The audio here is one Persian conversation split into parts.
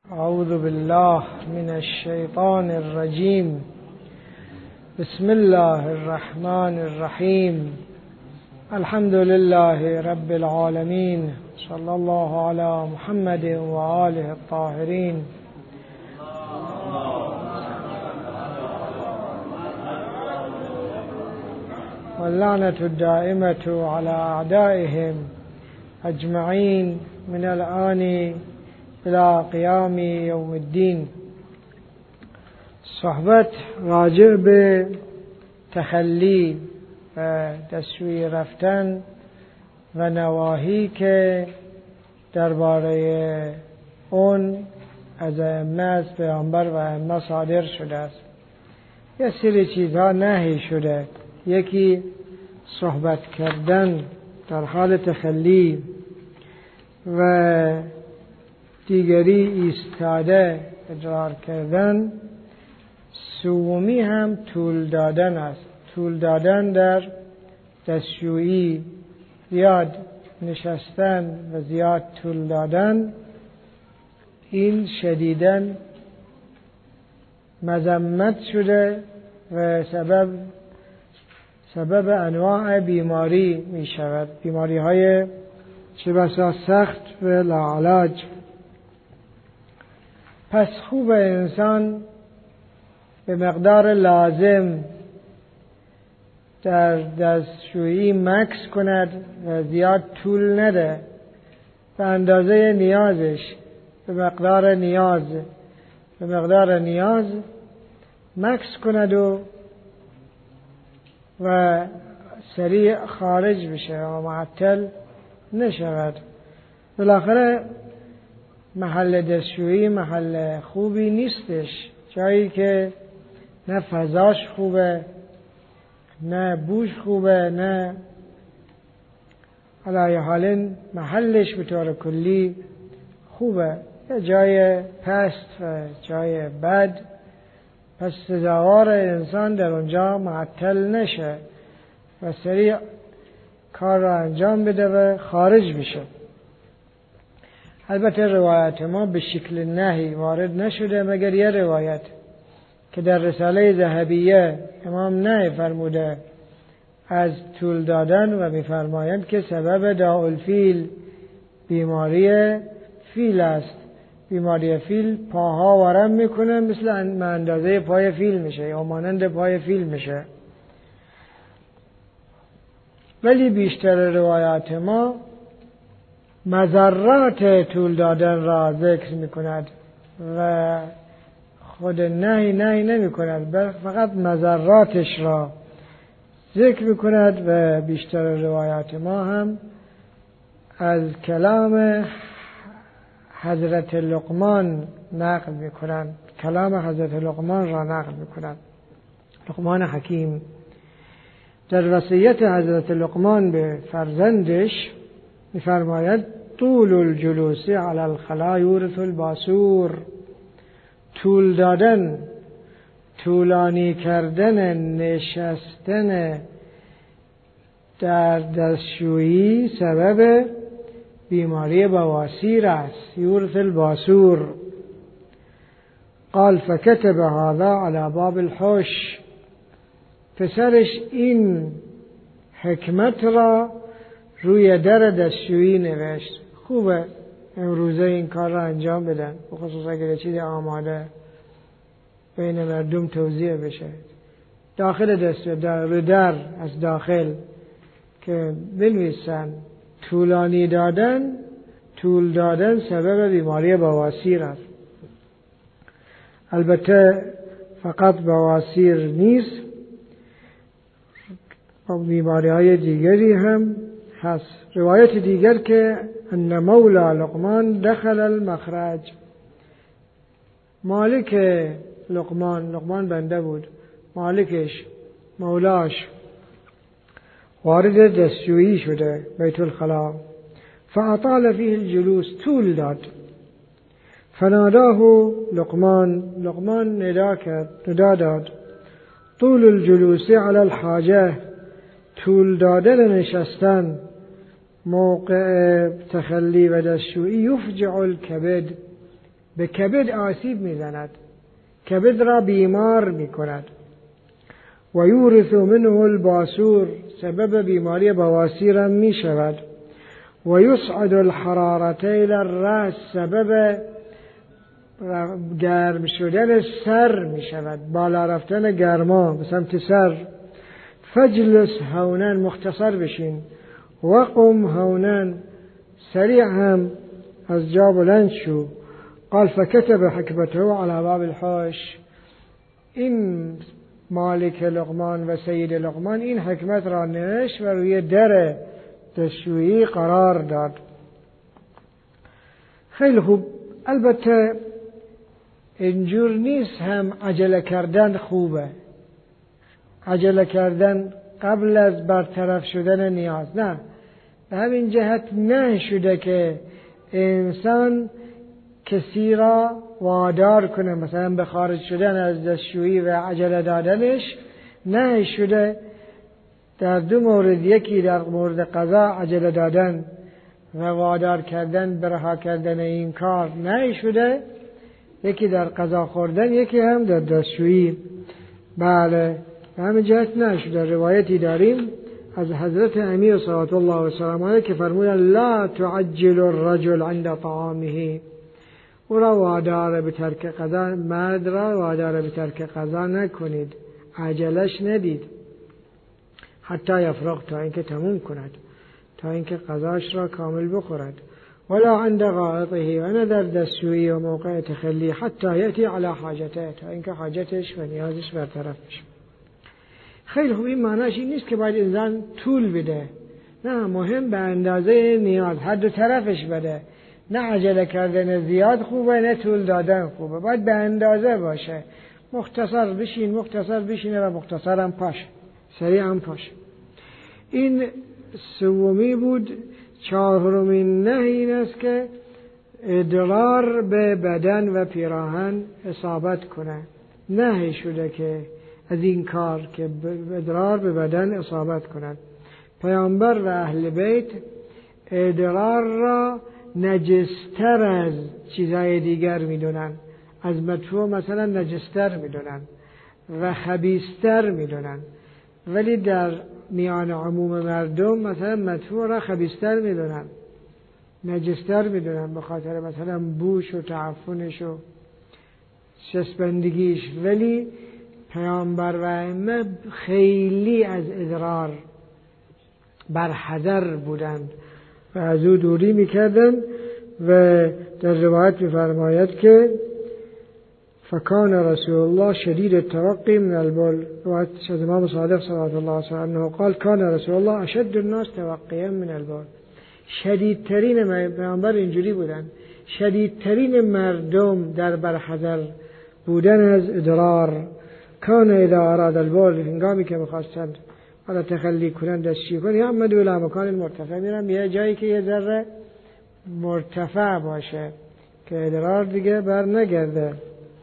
أعوذ بالله من الشيطان الرجيم. بسم الله الرحمن الرحيم. الحمد لله رب العالمين، صلى الله على محمد وآله الطاهرين. واللعنة الدائمة على أعدائهم أجمعين من الآن إلى قیام یوم الدین. صحبت راجع به تخلی و دستسوی رفتن و نواهی که درباره اون از ائمه از پیامبر و ائمه صادر شده است. یه سری چیزها نهی شده. یکی صحبت کردن در حال تخلی و دیگری ایستاده ادرار کردن. سومی هم طول دادن است. طول دادن در دستشویی، زیاد نشستن و زیاد طول دادن، این شدیداً مذمت شده و سبب انواع بیماری می شود، بیماری های چه بسا سخت و لاعلاج. پس خوب انسان به مقدار لازم در دستشویی مکث کند و زیاد طول نده، به اندازه نیازش، به مقدار نیاز مکث کند و سریع خارج بشه و معطل نشود. بالاخره محل دستشویی محل خوبی نیستش، جایی که نه فضاش خوبه، نه بوش خوبه، نه علی حال محلش به طور کلی خوبه، یه جای پست و جای بد. پس سزاوار انسان در اونجا معطل نشه و سریع کار را انجام بده و خارج بشه. البته روایت ما به شکل نهی وارد نشده، مگر یه روایت که در رساله ذهبیه امام نهی فرموده از طول دادن و می‌فرمایند که سبب داء الفیل بیماری فیل است. بیماری فیل پاها ورم میکنه، مثل اندازه پای فیل میشه یا مانند پای فیل میشه. ولی بیشتر روایات ما مضرات طول دادن را ذکر میکند و خود نهی نمی کند، فقط مضراتش را ذکر میکند. و بیشتر روایات ما هم از کلام حضرت لقمان نقل میکنند، کلام حضرت لقمان را نقل میکنند. لقمان حکیم در وصیت حضرت لقمان به فرزندش می‌فرماید طول الجلوس علی الخلا یورث الباسور. طول دادن، طولانی کردن نشستن در دستشویی سبب بیماری بواسیر است. یورث الباسور. قال فكتب هذا على باب الحوش. پسرش این حکمت را روی در دستشویی نوشت. خوبه امروزه این کار را انجام بدن، بخصوص اگر چیزی آماده بین مردم توزیع بشه. داخل در از داخل که بنویسن طول دادن سبب بیماری بواسیر است. البته فقط بواسیر نیست، بیماری های دیگری هم هست. روایت دیگر که ان مولا لقمان دخل المخرج. مالک لقمان بنده بود، مالکش مولاش وارد دستشویی شده، بیت الخلا، فاطال فيه الجلوس، طول داد. فناداه لقمان ندا داد طول الجلوس على الحاجه. طول دادن نشستن موقع تخلی و دستشویی یفجع الکبد، به کبد آسیب میزند، کبد را بیمار میکند. و یورث منه الباسور، سبب بیماری بواسیر هم میشود. و یصعد الحرارة الى الرأس، سبب گرم شدن سر میشود، بالا رفتن گرما به سمت سر. فجلس هونا، مختصر بشین. وقم هونا، سریع هم از جا بلند شو. قال فكتب حکمته على باب الحوش. این مالک لقمان و سید لقمان این حکمت را نوشت و روی در دستشویی قرار داد. خیلی خوب. البته اینجور نیست هم عجله کردن خوبه، عجله کردن قبل از برطرف شدن نیاز، نه. به همین جهت نه شده که انسان کسی را وادار کنه مثلا به خارج شدن از دستشویی و عجله دادنش، نه شده. در دو مورد، یکی در مورد قضا عجله دادن و وادار کردن به رها کردن این کار نه شده، یکی در قضا خوردن، یکی هم در دستشویی. بله، به همین جهت نشده. روایتی داریم از حضرت امیر صلوات الله و سلامه علیه که فرمودن لا تعجل الرجل عند طعامه، او را وادار به ترک قضا، مرد را وادار به ترک قضا نکنید، عجلش ندید حتی یفرغ، تا اینکه تموم کند، تا اینکه قضاش را کامل بخورد. ولا عند غائطه، و نه در دستشویی و موقع تخلی، حتی یأتی علی حاجته، تا اینکه حاجتش و نیازش برطرف بشه. خیلی خوب. این معناش این نیست که باید انسان طول بده، نه، مهم به اندازه نیاز، هر دو طرفش بده. نه عجله کردن زیاد خوبه، نه طول دادن خوبه، باید به اندازه باشه. مختصر بشین، مختصر بشینه و مختصر هم پاشه، سریع هم پاشه. این سومی بود. چهارمین نه این است که ادرار به بدن و پیراهن اصابت کنه. نه شده که از این کار که ادرار به بدن اصابت کند. پیامبر و اهل بیت ادرار را نجستر از چیزهای دیگر میدونن، از مدفوع مثلا نجستر میدونن و خبیثتر میدونن، ولی در میان عموم مردم مثلا مدفوع را خبیثتر میدونن، نجستر میدونن به خاطر مثلا بوش و تعفنش و شسبندگیش. ولی پیامبر و ائمه خیلی از ادرار برحذر بودند و از او دوری میکردن. و در روایت میفرماید که فکان رسول الله شدید التوقی من البول، روایت از امام صادق صلی الله علیه و آله قال کان رسول الله اشد الناس توقیا من البول. شدیدترین پیامبر اینجوری بودن، شدیدترین مردم در برحذر بودن از ادرار. کان اذا اراد البول، هنگامی که می‌خواستند حالا تخلی کنند، دستشویی کنند، یا احمد الی مکان مرتفع، میرم یه جایی که یه ذره مرتفع باشه که ادرار دیگه بر نگرده.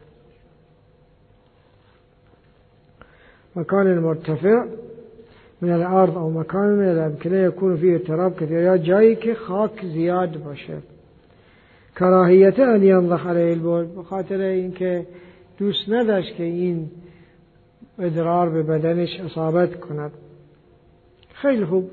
مکان مرتفع من الارض او مکان من الامکنه یکون فیه تراب کثیر، یا جایی که خاک زیاد باشه. کراهیت ان ینضح علیه البول، به خاطر اینکه دوست نداشت که این ادرار به بدنش اصابت کند. خیلی خوب.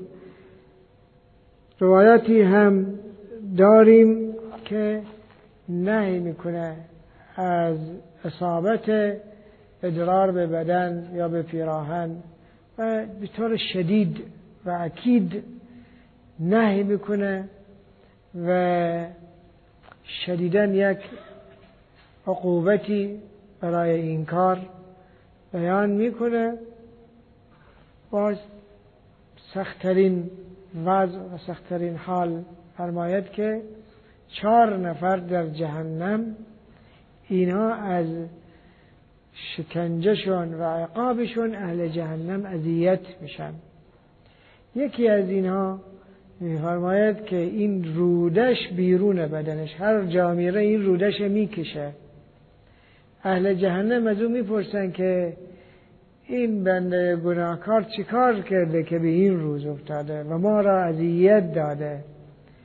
روایتی هم داریم که نهی میکنه از اصابت ادرار به بدن یا به پیراهن و به طور شدید و اکید نهی میکنه و شدیداً یک عقوبتی برای این کار بیان میکنه. باز سخت‌ترین وضع و سخت‌ترین حال فرماید که 4 نفر در جهنم اینا از شکنجهشون و عقابشون اهل جهنم اذیت میشن. یکی از اینها میفرماید که این رودش بیرون بدنش، هر جا میره این رودش میکشه. اهل جهنم از اون میپرسن که این بنده گناهکار چیکار کرده که به این روز افتاده و ما را اذیت داده؟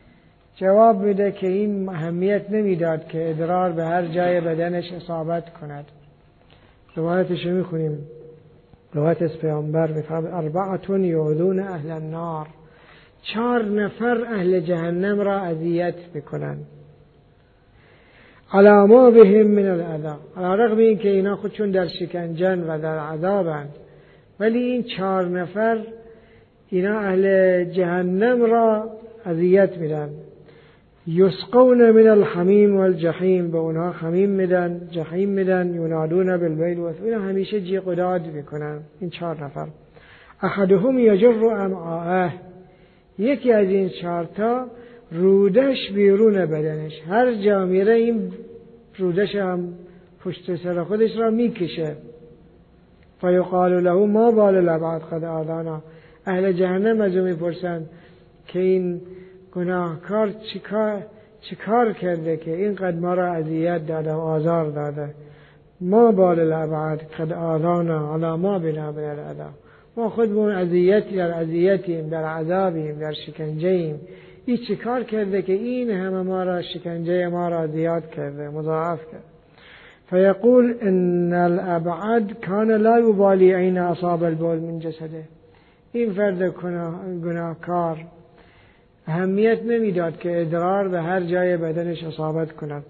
جواب میده که این اهمیت نمیداد که ادرار به هر جای بدنش اصابت کند. روایتش میخونیم. روایت از پیامبر میفرماید 4 یؤذون اهل النار، 4 نفر اهل جهنم را اذیت میکنند. علی ما بهم من الاذى، علی رغم این که اینا خودشون در شکنجن و در عذابند، ولی این 4 نفر اینا اهل جهنم را اذیت میدن. یسقون من الحمیم والجحیم، به اونها حمیم میدن، جحیم میدن. ینادون بالویل والثبور، اینا همیشه جیغ و داد میکنن. این 4 نفر. احدهم یجر امعاءه، یکی از این 4 تا رودش بیرون بدنش، هر جا میره این رودش هم پشت سر خودش را میکشه. فیقال له ما بال الابعد قد آذانا، اهل جهنم از او میپرسن که این گناهکار چیکار کرده که اینقدر ما را اذیت داده و آزار داده. ما بال الابعد قد آذانا علی ما بنا من الاذى، ما خودمون اذیتیم، در عذابیم، در شکنجه‌ایم. این چیکار کرده که این همه ما را شکنجه ما را زیاد کرده، مضاعف کرده. فیقول ان الابعد کان لا یبالی عین اصاب البول من جسده، این فرد گناهکار اهمیت نمیداد که ادرار به هر جای بدنش اصابت کند.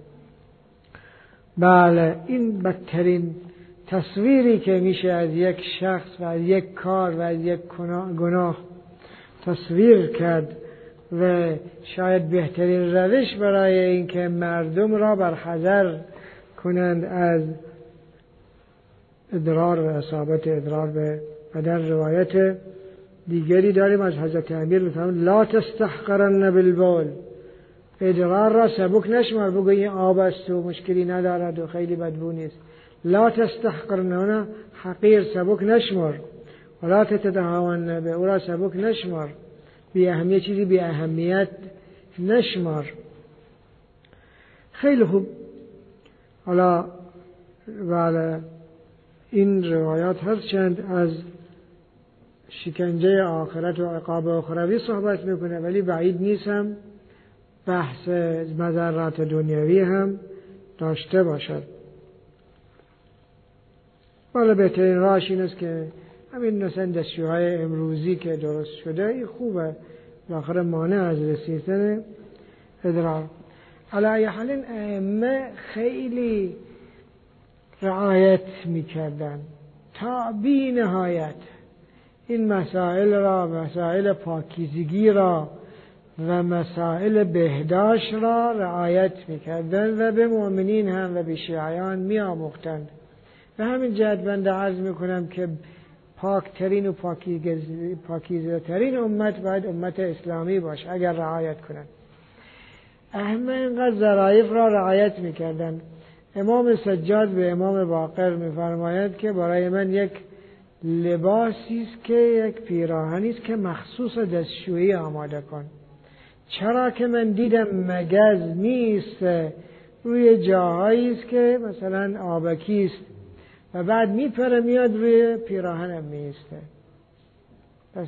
بله، این بدترین تصویری که میشه از یک شخص و از یک کار و از یک گناه تصویر کرد و شاید بهترین روش برای اینکه مردم را برحذر کنند از ادرار و اصابت ادرار به بدن. روایت دیگری داریم از حضرت امیر میفرمایند لا تستحقرن بالبول، ادرار را سبک نشمار، بگو این آب است و مشکلی ندارد و خیلی بدبو نیست. لا تستحقرن، حقیر سبک نشمار. ولا تتهاون به، او را سبک نشمار، بی اهمیت، چیزی بی اهمیت نشمار. خیلی خوب. حالا بله، این روایات هرچند از شکنجه آخرت و عقاب آخروی صحبت میکنه، ولی بعید نیستم بحث مضرات دنیوی هم داشته باشد. بالا بهترین راهش این است که همین مثلا دستشوی‌های امروزی که درست شده این خوبه، بالاخره مانع از رسیدن ادرار. علی حال ائمه خیلی رعایت میکردن تا بی نهایت این مسائل را، مسائل پاکیزگی را و مسائل بهداشت را رعایت میکردن و به مؤمنین هم و به شیعیان میآموختند. و همین جهت بنده عرض میکنم که پاکترین و پاکیزه ترین امت باید امت اسلامی باشه اگر رعایت کنند. ائمه اینقدر ظرایف را رعایت میکردند. امام سجاد به امام باقر میفرماید که برای من یک لباسی است که یک پیراهنی است که مخصوص دستشویی آماده کن، چرا که من دیدم مگز نیست روی جاهایی است که مثلا آبکی است و بعد میپره میاد روی پیراهنم میسته. پس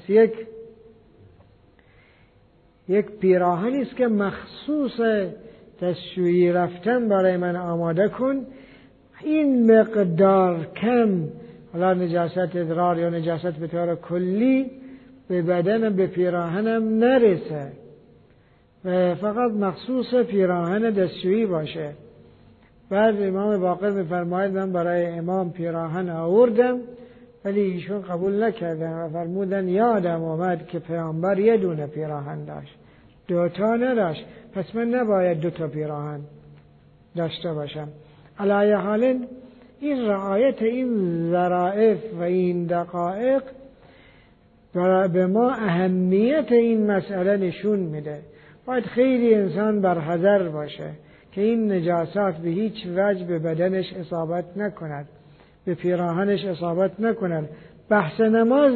یک پیراهنی است که مخصوص دستشویی رفتن برای من آماده کن. این مقدار کم، حالا نجاست ادرار یا نجاست به طور کلی به بدنم، به پیراهنم نرسه و فقط مخصوص پیراهن دستشویی باشه. بعد امام باقر میفرماید من برای امام پیراهن آوردم ولی ایشون قبول نکردن و فرمودن یادم آمد که پیامبر یه دونه پیراهن داشت، 2 تا نداشت، پس من نباید 2 تا پیراهن داشته باشم. علی حال این رعایت این ظرائف و این دقایق به ما اهمیت این مسئله نشون میده. باید خیلی انسان برحذر باشه که این نجاسات به هیچ وجه به بدنش اصابت نکند، به پیراهنش اصابت نکند. بحث نماز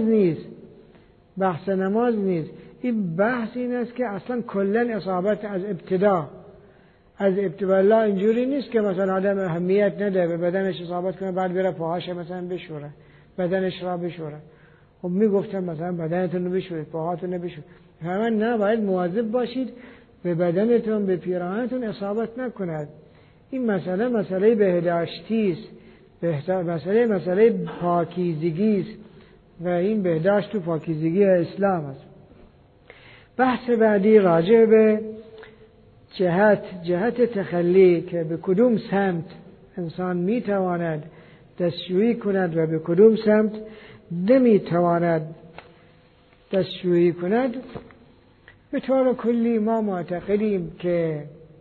نیست. این بحث این است که اصلا کلن اصابت از ابتدا الله اینجوری نیست که مثلا آدم اهمیت نده به بدنش اصابت کنه بعد بره پاهاش مثلا بشوره، بدنش را بشوره. خب میگفتم مثلا بدنتون رو بشورید، پاهاتون رو بشورید. همه نه، باید مواظب باشید به بدنتون به پیراهنتون اصابت نکند. این مسئله بهداشتی است، مسئله پاکیزگی است و این بهداشت و پاکیزگی اسلام است. بحث بعدی راجع به جهت تخلی که به کدوم سمت انسان میتواند دستشویی کند و به کدوم سمت نمیتواند دستشویی کند. به طور کلی ما معتقدیم که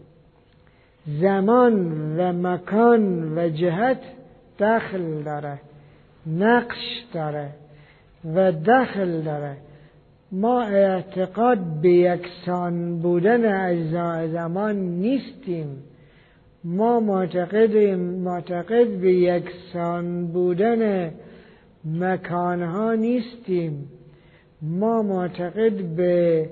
زمان و مکان و جهت دخل داره، نقش داره و دخل داره. ما اعتقاد به یکسان بودن اجزای زمان نیستیم. ما معتقد به یکسان بودن مکانها نیستیم. ما معتقد به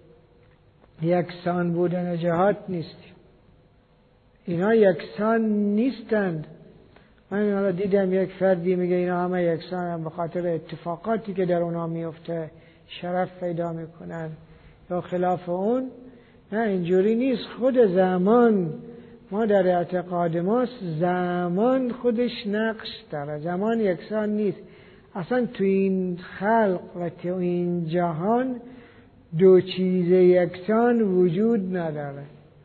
یکسان بودن جهات نیستیم. اینا یکسان نیستند. من حالا دیدم یک فردی میگه اینا همه یکسان هم به خاطر اتفاقاتی که در اونا میفته شرف پیدا میکنن یا خلاف اون. نه، اینجوری نیست. خود زمان، ما در اعتقاد ماست زمان خودش نقش داره. زمان یکسان نیست. اصلا تو این خلق و تو این جهان دو چیز یکسان وجود نداره.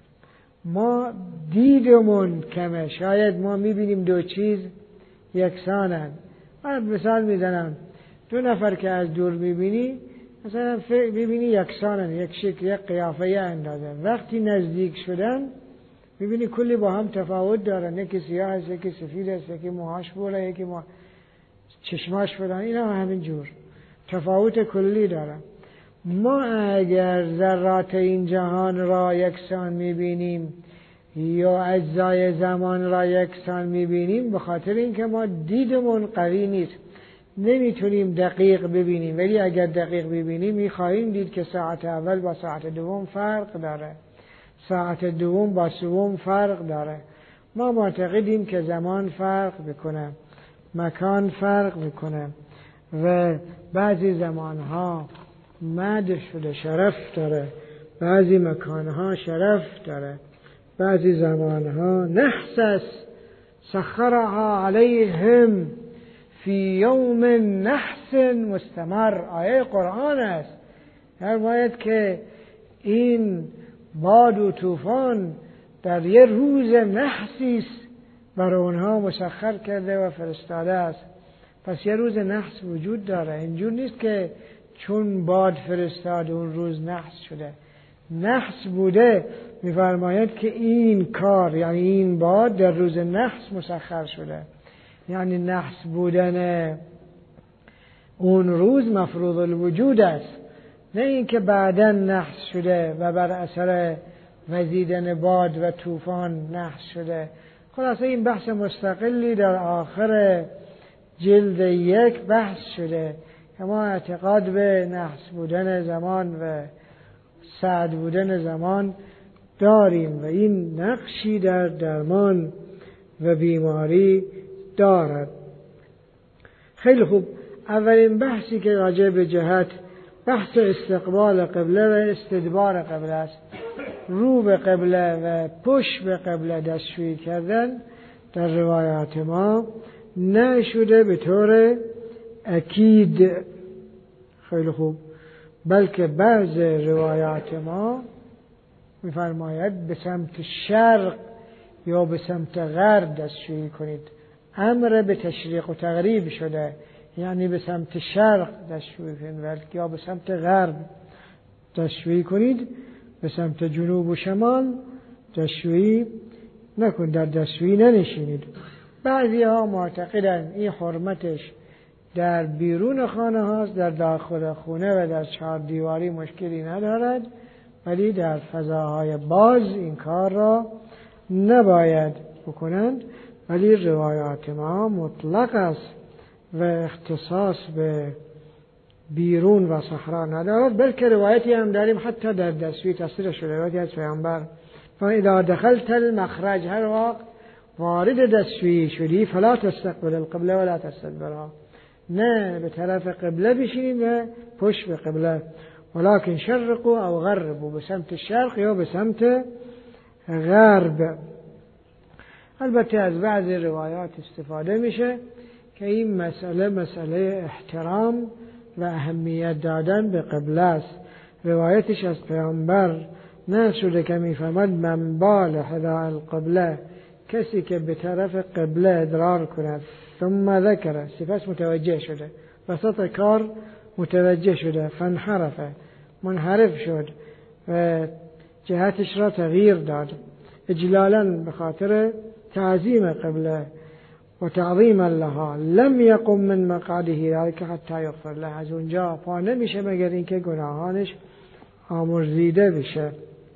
ما دیدمون کمه. شاید ما میبینیم دو چیز یکسانن. من مثال میزنم، دو نفر که از دور میبینی مثلا میبینی یکسانن، یک شکل، یک قیافه، یک اندازه. وقتی نزدیک شدن میبینی کلی با هم تفاوت دارن. یکی سیاه است، یکی سفید است، یکی موهاش بره، یکی چشماش بلند. اینا همین جور تفاوت کلی دارن. ما اگر ذرات این جهان را یکسان میبینیم یا اجزای زمان را یکسان میبینیم به خاطر اینکه ما دیدمون قوی نیست، نمیتونیم دقیق ببینیم. ولی اگر دقیق ببینیم میخواهیم دید که ساعت اول با ساعت دوم فرق داره، ساعت دوم با سوم فرق داره. ما معتقدیم که زمان فرق بکنه، مکان فرق میکنه و بعضی زمانها مد شده شرف داره، بعضی مکانها شرف داره، بعضی زمانها نحس است. سخرها علیهم فی یوم نحس مستمر. آیه قرآن است. فرماید که این باد و طوفان در یه روز نحسی است برای اونها مسخر کرده و فرستاده است. پس یه روز نحس وجود داره. اینجور نیست که چون باد فرستاد اون روز نحس شده. نحس بوده. می‌فرماید که این کار یعنی این باد در روز نحس مسخر شده. یعنی نحس بودن اون روز مفروض الوجود است، نه اینکه بعداً نحس شده و بر اثر وزیدن باد و طوفان نحس شده. خلاصه این بحث مستقلی در آخر جلد 1 بحث شده که ما اعتقاد به نحس بودن زمان و سعد بودن زمان داریم و این نقشی در درمان و بیماری دارد. خیلی خوب. اولین بحثی که راجع به جهت، بحث استقبال قبله و استدبار قبله است. رو به قبله و پشت به قبله دستشویی کردن در روایات ما نشده به طور اکید. خیلی خوب. بلکه بعض روایات ما می‌فرماید به سمت شرق یا به سمت غرب دستشویی کنید. امر به تشریق و تغریب شده، یعنی به سمت شرق دستشویی کنید یا به سمت غرب دستشویی کنید. به سمت جنوب و شمال دستشویی نکنید، در دستشویی ننشینید. بعضی ها معتقدن این حرمتش در بیرون خانه هاست، در داخل خونه و در چهار دیواری مشکلی ندارد، ولی در فضاهای باز این کار را نباید بکنند. ولی روایات ما مطلق است و اختصاص به بیرون و صحرا ندارد. بلکه روایتی هم داریم حتی در دستشویی تصویر شده، روایتی از پیامبر: فاذا دخلت المخرج، هر وقت وارد دستشویی شدی، فلا تستقبل القبله ولا تستدبرها، نه به طرف قبله بشینید و پشت به قبله. ولكن شرقوا او غربوا، به سمت شرق یا به سمت غرب. البته از بعضی روایات استفاده میشه که این مسئله احترام و اهمیت دادن به قبله است. روایتش از پیامبر نه شده که میفهمد من بال حذاء القبله، کسی که به طرف قبله ادرار کند ثم ذکره، سپس متوجه شده، وسط کار متوجه شده، فانحرفه، منحرف شد و جهتش را تغییر داد، اجلالا به خاطر تعظیم قبله و تعظیم لها، لم یقم من مقعده ذلك حتی یغفر له، از اونجا پا نمیشه مگر اینکه گناهانش آمرزیده بشه.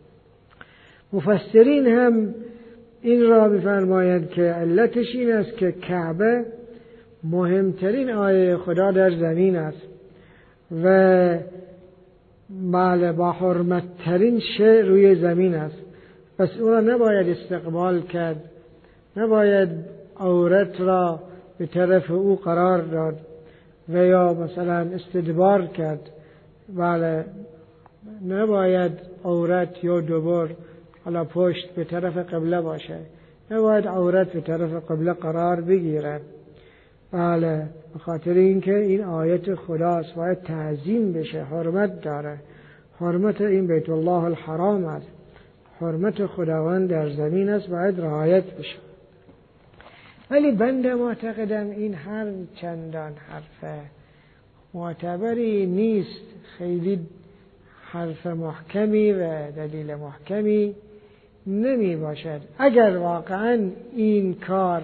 مفسرین هم این را بفرمایند که علتش این است که کعبه مهمترین آیه خدا در زمین است و بله با حرمتترین شیء روی زمین است، پس او را نباید استقبال کرد، نباید عورت را به طرف او قرار داد و یا مثلا استدبار کرد. بله نباید عورت یا دبر حالا پشت به طرف قبله باشه، نباید عورت به طرف قبله قرار بگیرد. بله به خاطر اینکه این آیت خداست، باید تعظیم بشه، حرمت داره، حرمت این بیت الله الحرام است، حرمت خداوند در زمین است، باید رعایت بشه. ولی بنده معتقدم این هر چندان حرف معتبری نیست، خیلی حرف محکمی و دلیل محکمی نمی باشد. اگر واقعا این کار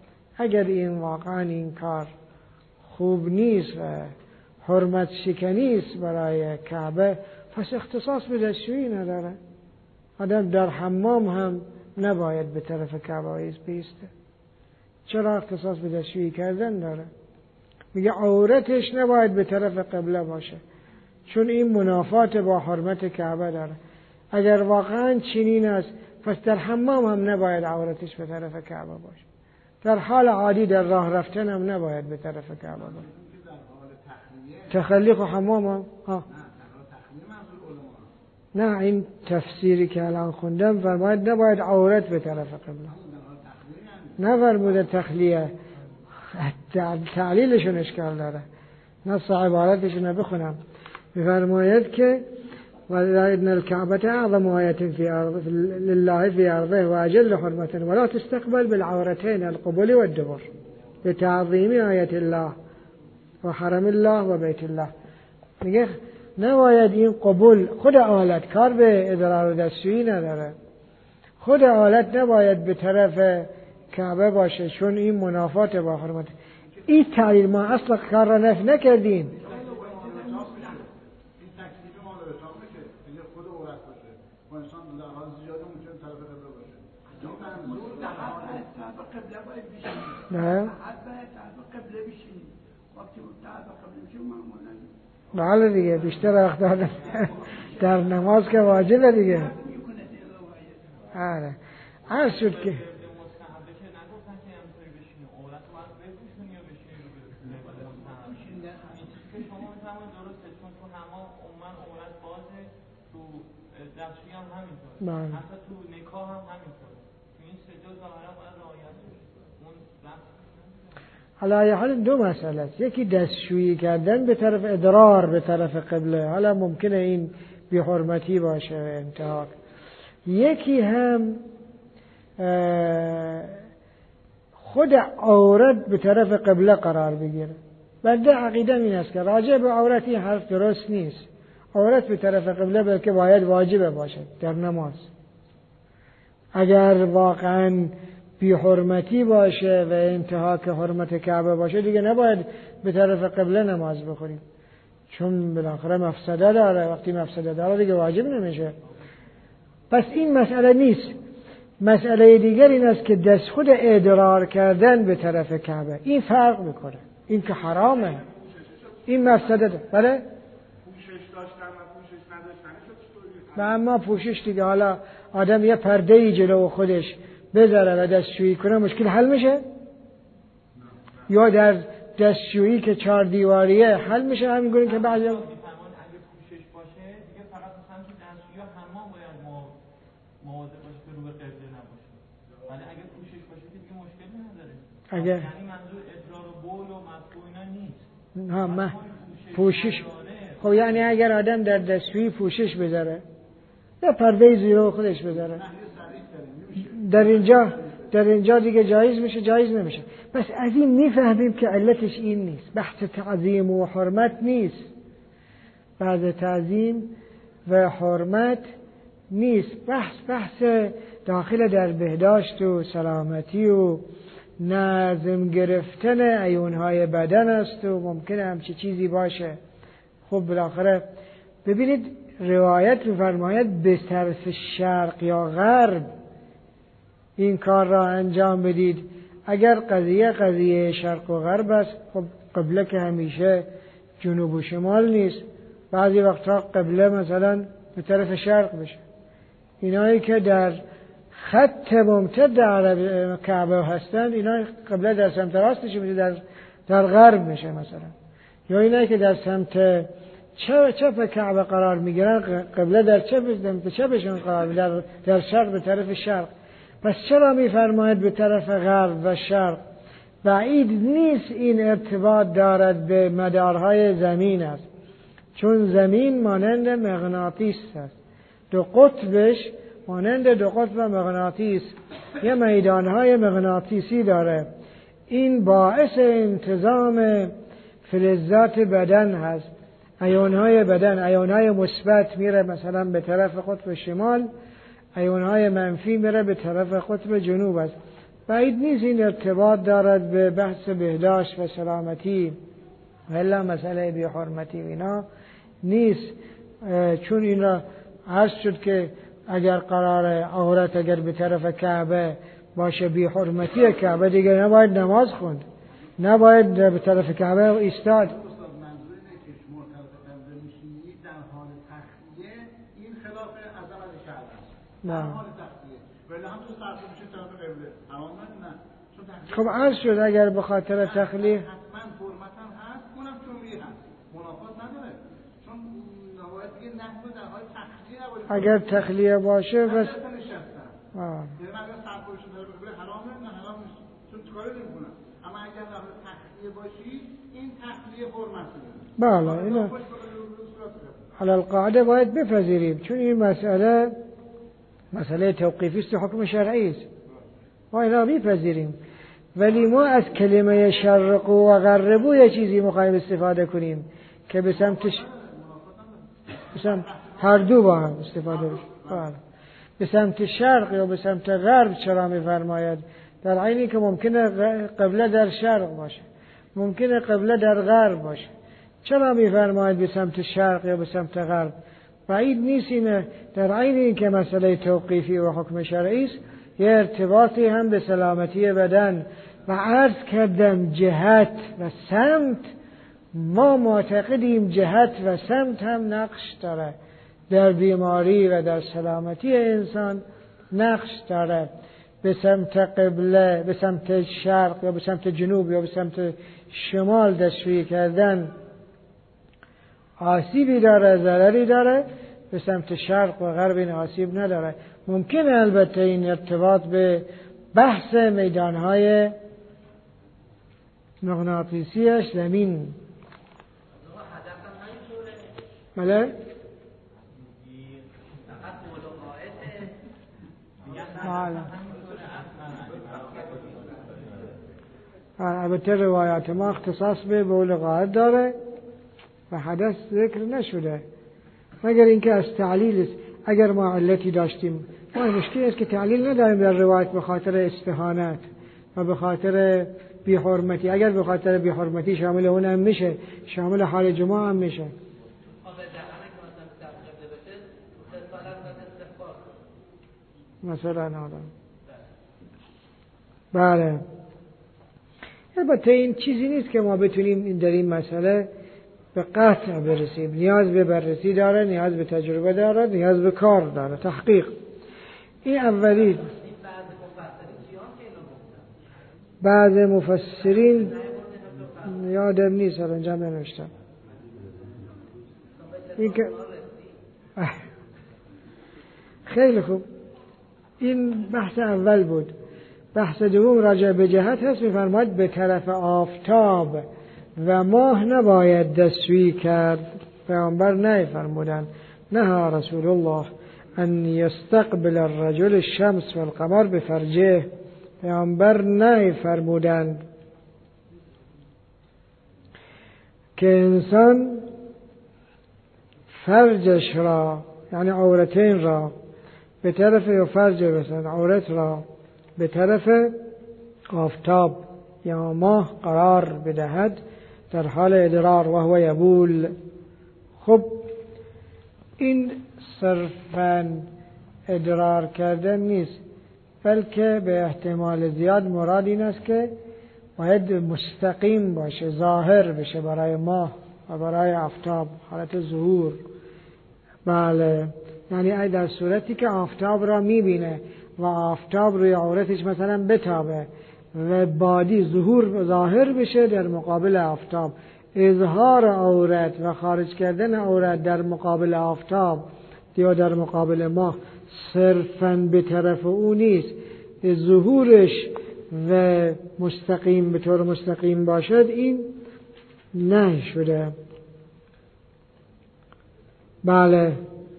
خوب نیست و حرمت شکنی است برای کعبه، پس اختصاص به دستشویی نداره. آدم در حمام هم نباید به طرف کعبه بیسته. چرا اختصاص به دستشویی کردن داره؟ میگه عورتش نباید به طرف قبله باشه چون این منافات با حرمت کعبه داره. اگر واقعا چنین است پس در حمام هم نباید عورتش به طرف کعبه باشه، در حال عادی در راه رفتن هم نباید به طرف کعبه باشه. تخلیق و حمام هم نه، این تفسیری که الان خوندم فرماید نباید عورت به طرف قبله، نفرموده تخلیه، تعلیلشون اشکال داره، نص عبارتشون بخونم. بفرماید که وَإِنَّ الْكَعْبَةَ أَعْظَمُ آيَةٍ فِي أَرْضِ لله في أرضه وأجل حرمة ولا تستقبل بالعورتين القبل والدبر لتعظيم آية الله وحرم الله وبيت الله. میگه نباید این قبول، خود آلت کار به ادرار دستشویی نداره، خود آلت نباید به طرف کعبه باشه چون این منافات با حرمت. این تعلیل ما اصلا کار را نفی نکردیم. نه بله دیگه، بیشتر وقت در نماز که واجبه دیگه. آره عرض شد که حتی تو نکاح هم همینطور، تو این سه جزء حالا باید رعایت بشه. حالا حالا دو مسئله است، یکی دستشویی کردن به طرف ادرار به طرف قبله، حالا ممکنه این بی‌حرمتی باشه انتهاک، یکی هم خود عورت به طرف قبله قرار بگیره. بنده عقیده این است که راجع به عورت این حرف درست نیست. عورت به طرف قبله بلکه باید واجبه باشه در نماز. اگر واقعا بی حرمتی باشه و انتهاک حرمت کعبه باشه دیگه نباید به طرف قبله نماز بخوریم، چون بالاخره مفسده داره. وقتی مفسده داره دیگه واجب نمیشه. پس این مسئله نیست. مسئله دیگر این است که دست خود ادرار کردن به طرف کعبه این فرق میکنه، این که حرامه، این مفسده داره. بله؟ و اما پوشش دیگه، حالا آدم یه پرده‌ای جلو خودش بذاره و دستشویی کنه مشکل حل میشه؟ یا در دستشویی که 4 دیواریه حل میشه همینگونه که بعضی اگه پوشش باشه اگر یعنی منظور ادرار و بول و مطبوع اینا نیست. ها من پوشش. خب یعنی اگر آدم در دستشویی پوشش بذاره یا پرده زیر خودش بذاره در اینجا دیگه جایز میشه، جایز نمیشه. بس از این میفهمیم که علتش این نیست، بحث تعظیم و حرمت نیست، بحث تعظیم و حرمت نیست، بحث داخل در بهداشت و سلامتی و نظم گرفتن عیونهای بدن است و ممکنه همچی چیزی باشه. خب بالاخره ببینید روایت می‌فرماید به طرف شرق یا غرب این کار را انجام بدید. اگر قضیه شرق و غرب است، خب قبله که همیشه جنوب و شمال نیست، بعضی وقتا قبله مثلا به طرف شرق بشه. اینایی که در خط ممتد عرب کعبه هستند، اینا قبله در سمت راستش میشه، در غرب میشه مثلا. یا اینایی که در سمت چپ کعبه قرار میگیرن، قبله در چپشون قرار میگیرن، در شرق به طرف شرق. پس چرا میفرماید به طرف غرب و شرق؟ بعید نیست این ارتباط دارد به مدارهای زمین است، چون زمین مانند مغناطیس است، دو قطبش مانند دو قطب مغناطیس یه میدانهای مغناطیسی داره. این باعث انتظام فلزات بدن هست. ایونهای بدن، ایونهای مثبت میره مثلا به طرف قطب شمال، ایونهای منفی میره به طرف قطب جنوب است. بعید نیست این ارتباط دارد به بحث بهداشت و سلامتی، ولی مسئله بی حرمتی اینا نیست. چون این را عرض شد که اگر قرار عورت اگر به طرف کعبه باشه، بی حرمتی کعبه، دیگه نباید نماز خوند، نباید به طرف کعبه ایستاد. نه. خب عرض شد اگر به خاطر تخلیه اگر تخلیه باشه بس اما اگر تخلیه باشی این تخلیه حرمت بله اینا علی القاعده باید بپذیریم، چون این مسئله توقیفی است، حکم شرعی است، ما اینا بپذیریم. ولی ما از کلمه شرق و غرب یه چیزی می‌خوایم استفاده کنیم که به سمت هر دو با هم استفاده بشه. به سمت شرق یا به سمت غرب چرا می‌فرماید؟ در عینی که ممکنه قبله در شرق باشه، ممکنه قبله در غرب باشه. چرا می‌فرماید به سمت شرق یا به سمت غرب؟ بعید نیست اینه در عینی که مسئله توقیفی و حکم شرعی است، یه ارتباطی هم به سلامتی بدن و عرض کردم جهت و سمت. ما معتقدیم جهت و سمت هم نقش داره در بیماری و در سلامتی انسان، نقش داره. به سمت قبله، به سمت شرق یا به سمت جنوب یا به سمت شمال دستشویی کردن آسیبی داره، ضرری داره. به سمت شرق و غرب این آسیب نداره. ممکنه البته این ارتباط به بحث میدانهای مغناطیسیش زمین. بله؟ البته روایات ما اختصاص به بول قاعد داره و حدث ذکر نشده، مگر اینکه از تعلیل است. اگر ما علتی داشتیم، ما مشکلی است که تعلیل نداریم در روایت به خاطر استهانت و به خاطر بی حرمتی. اگر به خاطر بی حرمتی شامل اون هم میشه، شامل حال جماع هم میشه. مثلا آدم بله. البته این چیزی نیست که ما بتونیم در این مسئله به قطع برسیم. نیاز به بررسی داره، نیاز به تجربه داره، نیاز به کار داره، تحقیق. این اولی. بعض مفسرین یادم نیست، الان اینجا ننوشتم. این که خیلی خوب، این بحث اول بود. بحث دوم راجع به جهت هست، میفرماید به طرف آفتاب و ماه نباید دستشویی کرد. پیامبر نفرمودند نهى رسول الله ان یستقبل الرجل الشمس والقمر بفرجه. پیامبر نفرمودند که انسان فرجش را یعنی عورتین را به طرف یا فرج بسن عورت را به طرف آفتاب یا ماه قرار بدهد در حال ادرار و هو یبول. خب این صرفاً ادرار کردن نیست، بلکه به احتمال زیاد مراد این است که باید مستقیم باشه، ظاهر بشه برای ماه و برای آفتاب، حالت ظهور. بله، یعنی در صورتی که آفتاب را میبینه و آفتاب روی عورتش مثلا بتابه و بادی ظهور ظاهر بشه در مقابل آفتاب. اظهار عورت و خارج کردن عورت در مقابل آفتاب یا در مقابل ماه صرفاً به طرف او نیست، ظهورش و مستقیم به طور مستقیم باشد این نه شده. بله،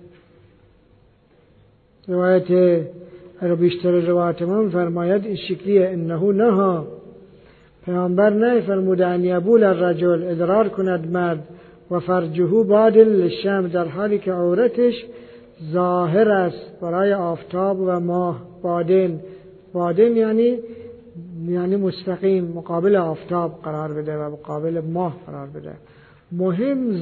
روایت بیشتر روایت ما فرماید این شکلیه انه نها، پیامبر نه فرموده ان یبول الرجل ادرار کند مرد و فرجه بادل للشمس در حالی که عورتش ظاهر است برای آفتاب و ماه. بادن یعنی مستقیم مقابل آفتاب قرار بده و مقابل ماه قرار بده. مهم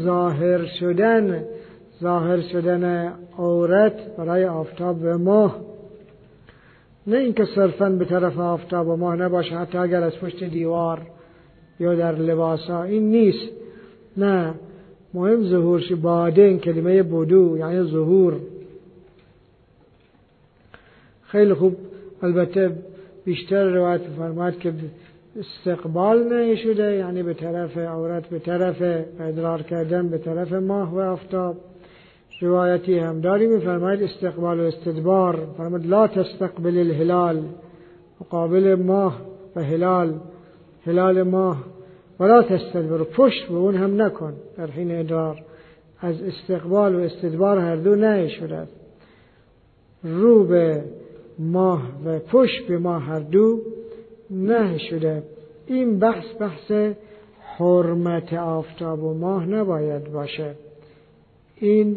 ظاهر شدن عورت برای آفتاب و ماه، نه اینکه صرفاً به طرف آفتاب و ماه نباشه حتی اگر از پشت دیوار یا در لباسا، این نیست. نه، مهم ظهورش. بادن کلمه بدو یعنی ظهور. خیلی خوب. البته بیشتر روایت فرماید که استقبال نشده، یعنی به طرف عورت، به طرف ادرار کردن به طرف ماه و آفتاب. روایتی هم داریم می‌فرماید استقبال و استدبار. فرماید لا تستقبل الهلال، مقابل ماه و هلال ماه، ولا تستدبر، پشت به اون هم نکن در حین ادرار. از استقبال و استدبار هر دو نهی شده است. رو به ماه و پشت به ماه هر دو نهی شده. این بحث حرمت آفتاب و ماه نباید باشه. این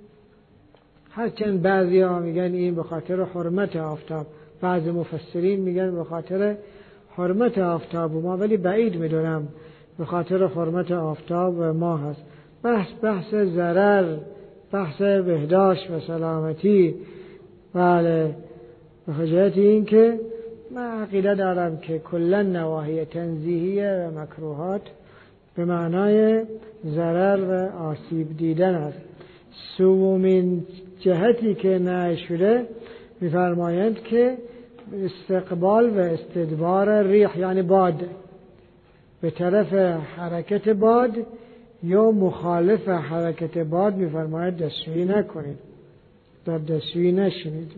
هرچند بعضی ها میگن این به خاطر حرمت آفتاب، بعضی مفسرین میگن به خاطر حرمت آفتاب و ماه، ولی بعید میدونم به خاطر حرمت آفتاب و ماه هست. بحث ضرر، بحث بهداشت و سلامتی. بله، به خاطر این که من عقیده دارم که کلا نواهی تنزیهیه و مکروهات به معنای ضرر و آسیب دیدن است. سومین جهتی که نهی شده می‌فرمایند که استقبال و استدبار ریح یعنی باد، به طرف حرکت باد یا مخالف حرکت باد می‌فرماید دستشویی نکنید، در دستشویی نشینید.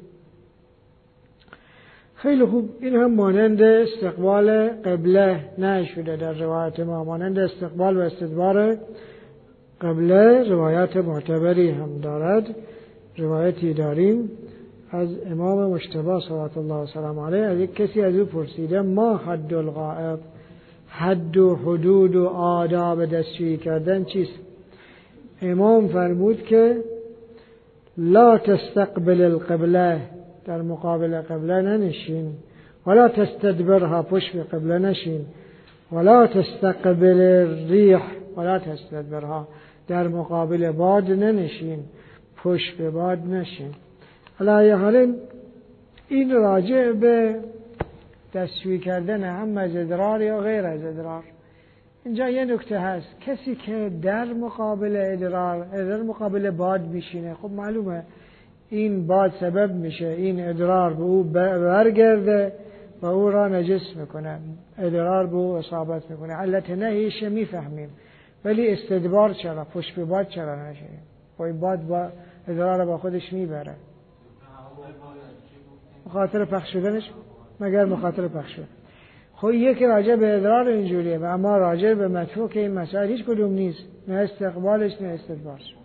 خیلی خوب. این هم مانند استقبال قبله نهی شده در روایت ما، مانند استقبال و استدبار قبله روایت معتبری هم دارد. روایتی داریم از امام مجتبی صلوات الله و سلام علیه، از یک کسی از او پرسیده ما حد الغائط، حد و حدود و آداب دستشویی کردن چیست؟ امام فرمود که لا تستقبل القبله، در مقابل قبله ننشین، ولا تستدبرها، پشت به قبله نشین، ولا تستقبل الریح ولا تستدبرها، در مقابل باد ننشین، پشت به باد نشین. علیه حال این راجع به دستشویی کردن هم از ادرار یا غیر از ادرار. اینجا یه نکته هست، کسی که در مقابل ادرار، در مقابل باد بیشینه، خب معلومه این باد سبب میشه این ادرار به او برگرده و او را نجس میکنه، ادرار به او اصابت میکنه. علت نهیش میفهمیم، ولی استدبار چرا؟ پشت به باد چرا نشه؟ با باد با ادرار با خودش میبره. خاطر پخش شدنش مگر بخاطر پخش شد. خب یکی راجع به ادرار اینجوریه و اما راجع به مدفوع که این مسائل هیچ کدوم نیست، نه استقبالش نه استدبارش.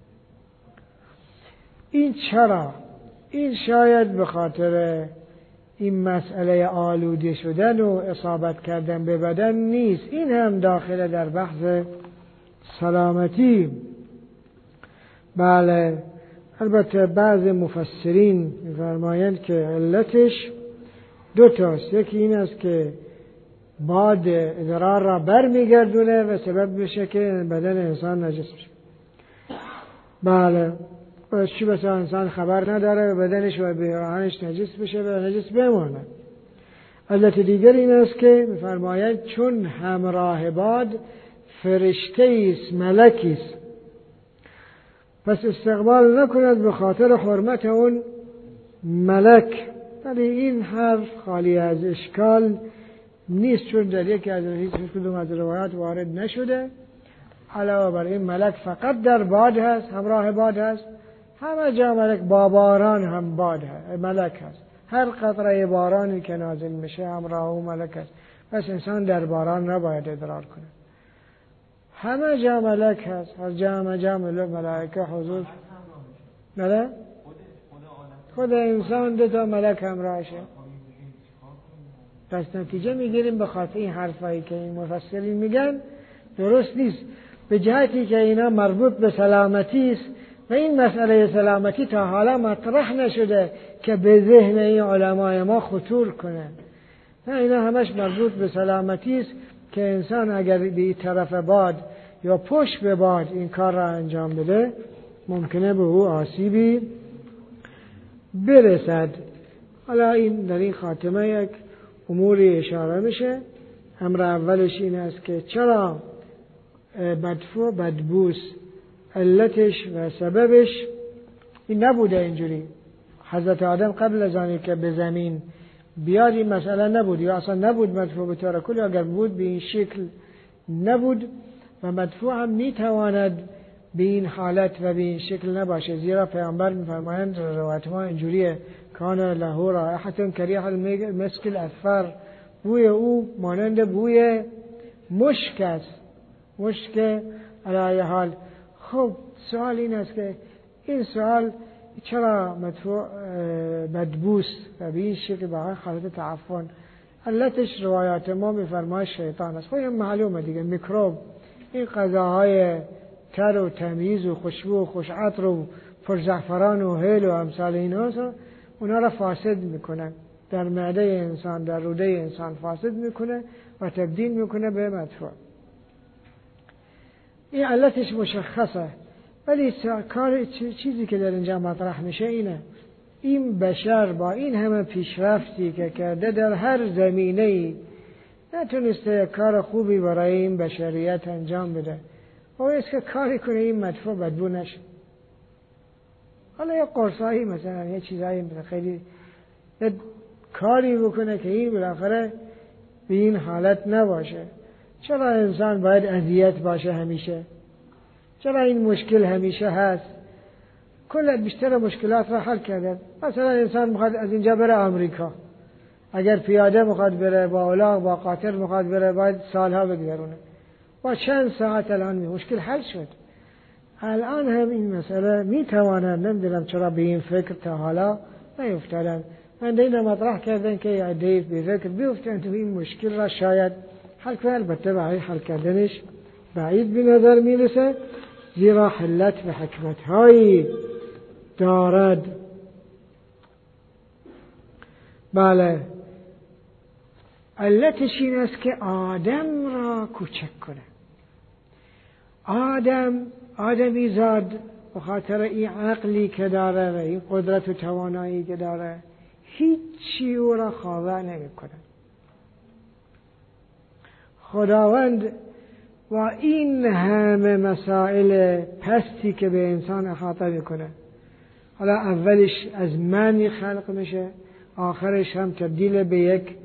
این چرا؟ این شاید به خاطر این مسئله آلوده شدن و اصابت کردن به بدن نیست، این هم داخل در بحث سلامتی. بله، البته بعض مفسرین می‌فرمایند که علتش دو تاست. یکی این است که باد ادرار را برمیگردونه و سبب میشه که بدن انسان نجس بشه. بله، چی بسا انسان خبر نداره و بدنش و بیراهنش نجس بشه و نجس بمانه. علت دیگر این است که می‌فرمایند چون همراه باد فرشته است، ملکی است، پس استقبال نکند به خاطر حرمت اون ملک. ولی این حرف خالی از اشکال نیست، چون در یکی از هیچ کدوم از روایات وارد نشده. علاوه بر این ملک فقط در باد هست، همراه باد هست. همه جا ملک، با باران هم باد هست، ملک هست. هر قطره بارانی که نازل میشه همراه او ملک هست. پس انسان در باران نباید ادرار کنه. همه جا ملک هست، هر جا ملائکه حضور. بله؟ خود انسان دو تا ملک همراهشه. پس نتیجه میگیریم به خاطر این حرفایی که این مفسرین میگن درست نیست، به جهتی که اینا مربوط به سلامتی است و این مسئله سلامتی تا حالا مطرح نشده که به ذهن این علمای ما خطور کنه. نه، اینا همش مربوط به سلامتی است که انسان اگر به طرف باد یا پشت به باد این کار را انجام بده ممکنه به او آسیبی برسد. حالا این در این خاتمه یک اموری اشاره میشه. امر اولش این است که چرا بدفو بدبوس علتش و سببش این نبوده اینجوری. حضرت آدم قبل از آنی که به زمین بیاد این مسئله نبود، یا اصلا نبود مدفوع به طور کلی. اگر بود به این شکل نبود و مدفوع هم میتواند به این حالت و به این شکل نباشه، زیرا پیامبر میفرمایند روایت ما اینجوریه: کان له رائحة کریه المسک الاصفر، بوی او مانند بوی مشک است. مشک علی حال. خب سوال این است که این سوال چرا مدفوع بدبوست و به این شکل به حالت تعفن؟ علتش روایات ما میفرماید شیطان است. خب این معلومه دیگه، میکروب این غذاهای تر و تمیز و خوشبو و خوشعطر و پرزعفران و هیل و امثال اینا اونا را فاسد میکنن در معده انسان، در روده انسان فاسد میکنه و تبدیل میکنه به مدفوع. این علتش مشخصه. ولی کار چیزی که در اینجا مطرح میشه اینه: این بشر با این همه پیشرفتی که کرده در هر زمینه‌ای نتونسته کار خوبی برای این بشریت انجام بده. او است که کاری کنه این مدفوع بدبو نشه. حالا یه قرصایی مثلا یه چیزایی خیلی یه کاری بکنه که این بالاخره به این حالت نباشه. چرا انسان باید اذیت باشه همیشه؟ چرا این مشکل همیشه هست؟ کل بیشتر مشکلات را حل کرده. مثلا انسان میخواد از اینجا بره آمریکا، اگر پیاده میخواد بره، با الاغ با قاطر میخواد بره، باید سالها بگذرونه. با چند ساعت الان مشکل حل شد. الان هم این مسئله میتوانند، نمیدونم چرا به این فکر تا حالا نیفتادن. من دیگه مطرح کردن که یه عده‌ای به فکر بیفتن تو این مشکل را شاید حل کنن. البته برای حل کردنش بعید به نظر میرسه، زیرا حلت و حکمت هایی دارد. بله، علتش این است که آدم را کوچک کنه. آدمی زاد به خاطر این عقلی که داره و این قدرت و توانایی که داره هیچی او را خاور نمی کنه. خداوند و این همه مسائل پستی که به انسان احاطه میکنه، حالا اولش از منی خلق میشه، آخرش هم تبدیل به یک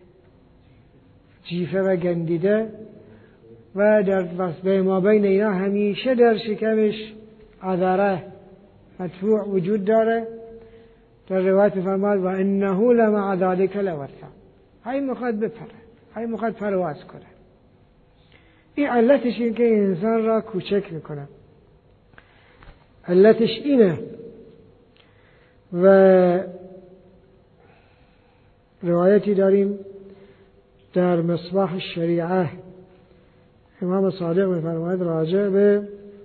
جیفه و گندیده و در وسط ما بین اینا همیشه در شکمش عذره مدفوع وجود داره. در روایت فرماد و انه لمع ذلك لوثا، هی میخواد بپره، هی میخواد پرواز کنه. این علتش این که انسان را کوچک میکنه، علتش اینه. و روایتی داریم در مصباح الشریعه، امام صادق میفرماید راجع به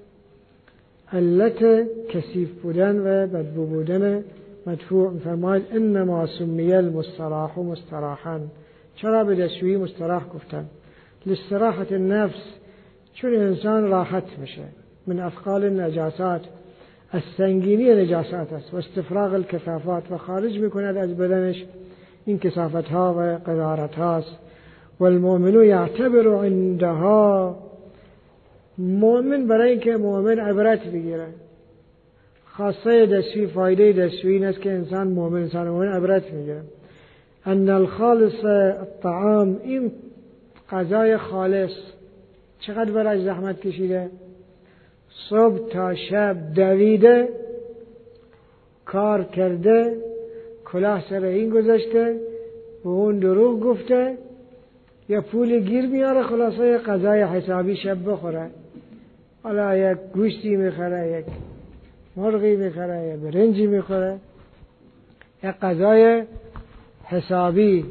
علت کثیف بودن و بدبو بودن مدفوع، میفرماید انما سمی المستراح مستراحا، چرا به دستشویی مستراح گفتن؟ لاستراحة النفس، چون انسان راحت میشه من اثقال النجاسات، از سنگینی نجاسات است، و استفراغ الکثافات، و خارج میکند از بدنش این کثافت ها و قذارت هاست. والمؤمن یعتبر عندها، مؤمن برای اینکه مؤمن عبرت بگیره، خاصه دستشویی، فایده دستشویی این است که انسان مؤمن عبرت میگیره. ان الخالص الطعام، این غذای خالص چقدر برای زحمت کشیده، صبح تا شب دویده، کار کرده، کلاه سر این گذاشته و اون دروغ گفته، یا پول گیر میاره، خلاصه یک غذای حسابی شب بخوره. حالا یک گوشتی میخوره، یک مرغی میخوره، یک برنجی میخوره، یک غذای حسابی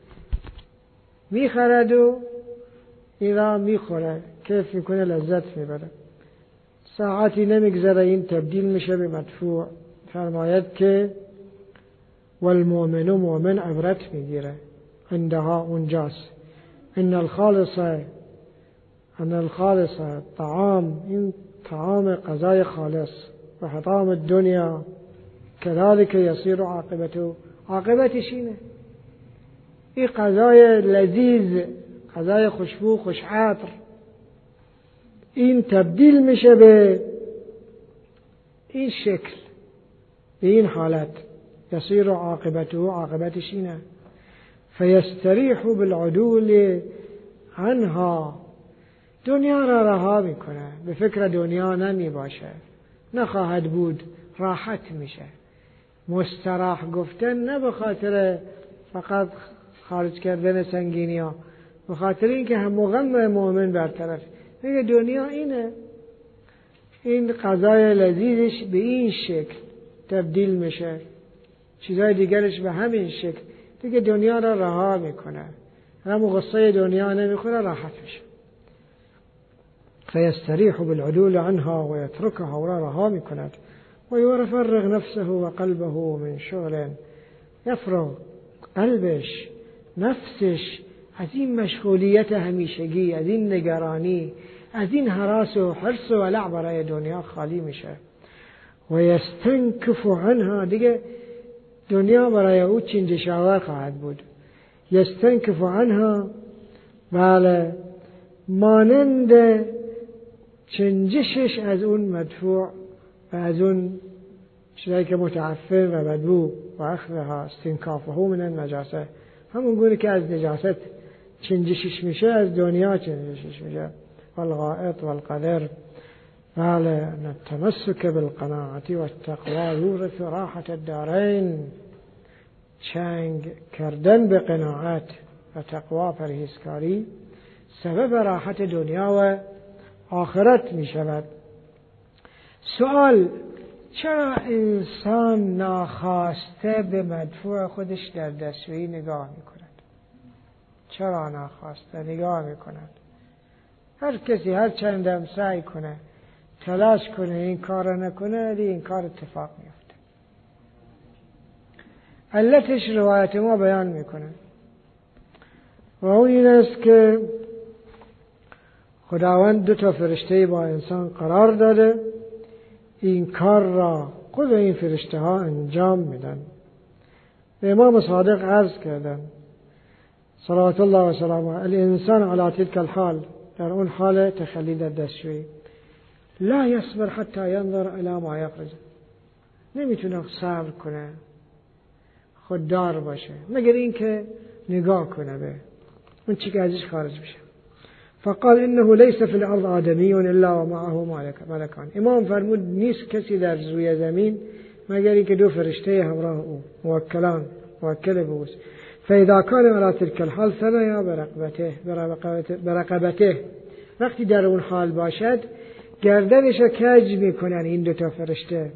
میخرد و این را میخوره، کیف میکنه، لذت میبره. ساعتی نمیگذره این تبدیل میشه به مدفوع. فرماید که والمؤمن، مؤمن عبرت میگیره عندها، اونجاست. ان الخالص طعام، این طعام غذای خالص، و حطام الدنیا كذلك يصير عاقبته، عاقبتش اینه، این غذای لذیذ، غذای خوشبو خوشعطر، این تبدیل میشه به این شکل، به این حالت. يصير عاقبته، عاقبتش اینه. فيستريح بالعدول عنها، دنیا را رها میکنه، به فکر دنیا نمی باشه، نخواهد بود، راحت میشه. مستراح گفتن نه به خاطر فقط خارج کردن سنگینی ها، به خاطر اینکه هم غم مؤمن برطرف. میگه دنیا اینه، این غذای لذیذش به این شکل تبدیل میشه، چیزای دیگرش به همین شکل. دیگه دنیا را رها میکنه، هم غصه دنیا نمیخوره، راحت میشه. فيستريح بالعدول عنها ويتركها، و رها میکند. و يفرغ نفسه و قلبه من شغل، یفرغ قلبش، نفسش از این مشغولیت همیشگی، از این نگرانی، از این هراس و حرص و ولع برای دنیا خالی میشه. و یستنکف عنها، دیگه دنیا برای او چنجش‌آور خواهد بود. یستنکف عنها، بله، مانند چنجشش از اون مدفوع و از اون چیزایی که متعفن و بدبو و اخذها، استنکافه من النجاسه، همون گونه که از نجاست چنجشش میشه، از دنیا چنجشش میشه. والغائط والقدر، بله، التمسك بالقناعة والتقوى يورث راحة الدارين، چنگ کردن به قناعت و تقوا، پرهیزکاری، سبب راحت دنیا و آخرت می شود. سوال: چرا انسان ناخواسته به مدفوع خودش در دستشویی نگاه می کند؟ چرا ناخواسته نگاه می کند؟ هر کسی هر چندم سعی کنه، تلاش کنه این کار نکنه، ولی این کار اتفاق میفته. علتش روایت ما بیان میکنه و اون این است که خداوند 2 فرشته با انسان قرار داده، این کار را خود این فرشته ها انجام میدن. به امام صادق عرض کردن صلوات الله و سلامه: الانسان علی تلک الحال، در اون حال تخلی در دستشویی، لا يصبر حتى ينظر الى ما يخرج، نمیتونه صبر کنه، خوددار باشه، مگر اینکه نگاه کنه به اون چی که ازش خارج میشه. فقال انه ليس في الارض آدمی الا ومعه ملکان. امام فرمود نیست کسی در روی زمین مگر اینکه دو فرشته همراه او موکل بوست. فاذا كان على تلك الحال ثنيا برقبته وقتی در اون حال باشد گردنش را کج میکنن این دو تا فرشته.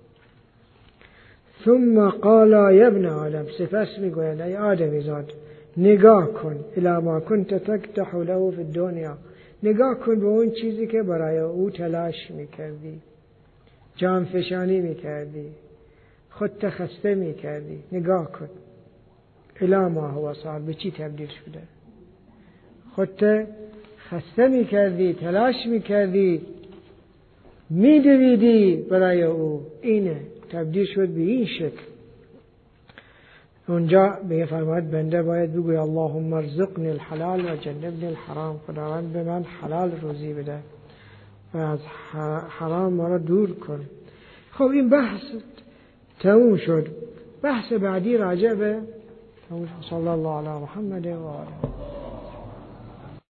ثم قال يا ابن آدم، سپس میگویند ای آدمی زاد نگاه کن الی ما كنت تکدح له فی الدنیا، نگاه کن به اون چیزی که برای او تلاش میکردی، جان فشانی میکردی، خودت خسته میکردی، نگاه کن الی ما هو صار، به چی تبدیل شده؟ خودت خسته میکردی، تلاش میکردی، میدویدی برای او، اینه تبدیل شد به این شکل. اونجا به فرماید بنده باید بگوی اللهم ارزقنی الحلال و جنبنی الحرام، خداوند به من حلال روزی بده و از حرام ما را دور کن. خب این بحث تموم شد. بحث بعدی راجع به صلی الله علی محمد و آله.